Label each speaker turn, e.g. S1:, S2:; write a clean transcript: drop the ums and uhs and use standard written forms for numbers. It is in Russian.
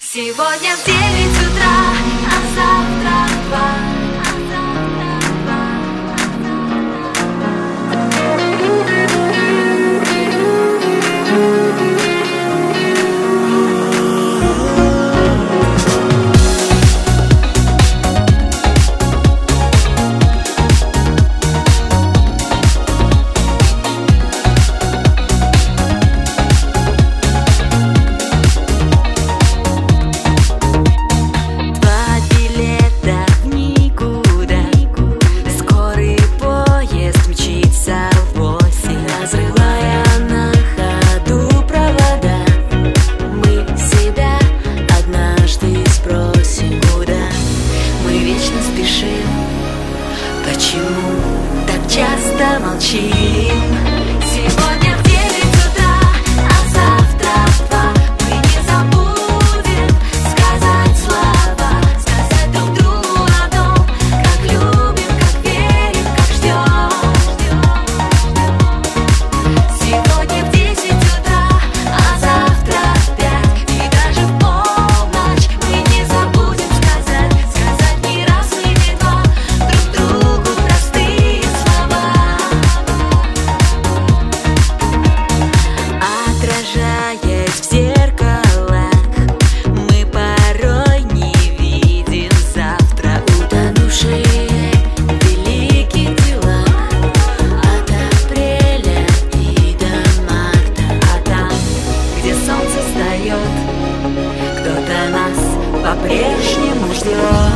S1: Сегодня в 9 утра, а завтра в 2. Почему так часто молчим? Сегодня в 9 утра, а завтра в 2. Мы не забудем сказать слова, сказать друг другу о том, как любим, как верим, как ждем. Сегодня в 10 утра, а завтра в 5. И даже в полночь мы не забудем сказать ни раз и ни два друг другу простые слова. Отражаясь в зеркалах, мы порой не видим завтра, утонувшие в великих делах. От апреля и до марта, а там, где солнце встает, кто-то нас по-прежнему ждет.